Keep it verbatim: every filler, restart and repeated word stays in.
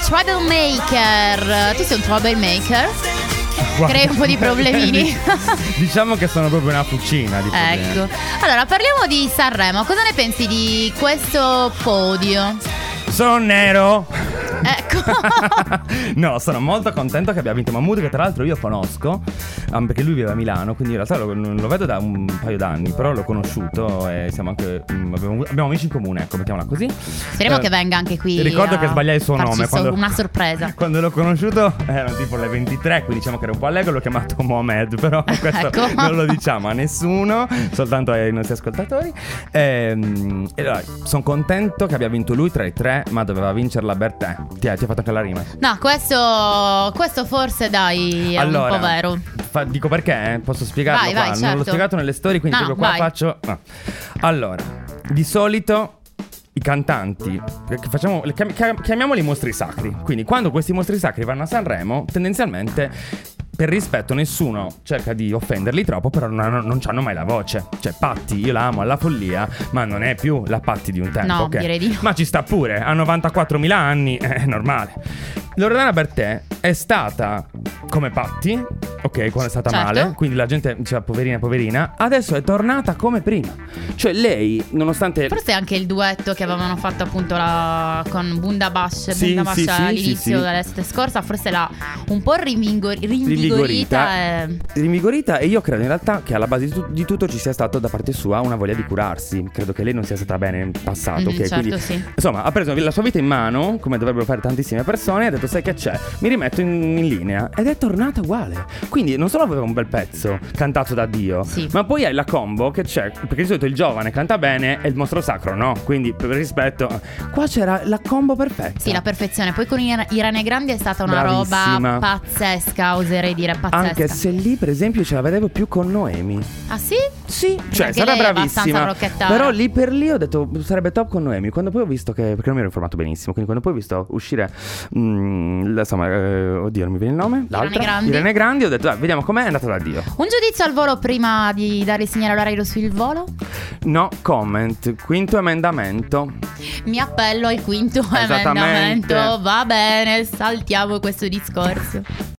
troublemaker. Tu sei un troublemaker? Crei un po' di problemini. Diciamo che sono proprio una fucina di problemi. Ecco. Allora, parliamo di Sanremo. Cosa ne pensi di questo podio? Sono nero. Ecco. No, sono molto contento che abbia vinto Mahmood, che tra l'altro io conosco, um, perché lui vive a Milano, quindi in realtà lo, lo vedo da un paio d'anni, però l'ho conosciuto e siamo anche um, abbiamo, abbiamo amici in comune, ecco, mettiamola così. Speriamo eh, che venga anche qui. Ricordo che sbagliai il suo nome quando, una sorpresa. Quando l'ho conosciuto erano tipo le ventitré, quindi diciamo che era un po' allegro, l'ho chiamato Mohamed, però questo ecco. non lo diciamo a nessuno, soltanto ai nostri ascoltatori. E, e allora, sono contento che abbia vinto lui tra i tre, ma doveva vincerla Bertè. Ti ha, ti ha fatto anche la rima. No, questo questo forse dai è allora, un po' vero. fa, dico perché, posso spiegarlo vai, qua. vai, certo. Non l'ho spiegato nelle storie, quindi no, proprio qua vai. faccio no. Allora, di solito i cantanti che facciamo, chiamiamoli mostri sacri. Quindi quando questi mostri sacri vanno a Sanremo, tendenzialmente per rispetto nessuno cerca di offenderli troppo, però non, hanno, non hanno mai la voce. Cioè Patti, io la amo alla follia, ma non è più la Patti di un tempo. No, okay? direi di no. Ma ci sta pure, ha novantaquattromila anni, è normale. Loredana Bertè è stata come Patti, ok, quando è stata certo. male, quindi la gente diceva poverina poverina. Adesso è tornata come prima. Cioè lei, nonostante forse anche il duetto che avevano fatto appunto la, con Bundabash sì, Bundabash sì, sì, all'inizio sì, sì. dell'estate scorsa, forse l'ha un po' rinvigor- rinvigorita e... rinvigorita e io credo in realtà che alla base di, tu- di tutto ci sia stato da parte sua una voglia di curarsi. Credo che lei non sia stata bene in passato, mm, ok? certo, Quindi sì. insomma ha preso la sua vita in mano, come dovrebbero fare tantissime persone, e ha detto sai che c'è, mi rimetto in, in linea, ed è tornata uguale. Quindi non solo aveva un bel pezzo cantato da Dio, sì. ma poi hai la combo che c'è, perché di solito il giovane canta bene e il mostro sacro no, quindi per rispetto qua c'era la combo perfetta. Sì, la perfezione. Poi con Irene Grandi è stata una bravissima. roba pazzesca, oserei dire pazzesca. Anche se lì per esempio ce la vedevo più con Noemi. Ah sì? Sì, cioè anche sarà lei è bravissima, abbastanza rocchettara. però lì per lì ho detto sarebbe top con Noemi. Quando poi ho visto che, perché non mi ero informato benissimo, quindi quando poi ho visto uscire mh, insomma, eh, oddio non mi viene il nome, l'altra Irene Grandi, Irene Grandi ho detto ah, vediamo com'è, è andata da Dio. Un giudizio al volo prima di dare il segnale orario sul volo? No comment, quinto emendamento. Mi appello al quinto emendamento. Va bene, saltiamo questo discorso.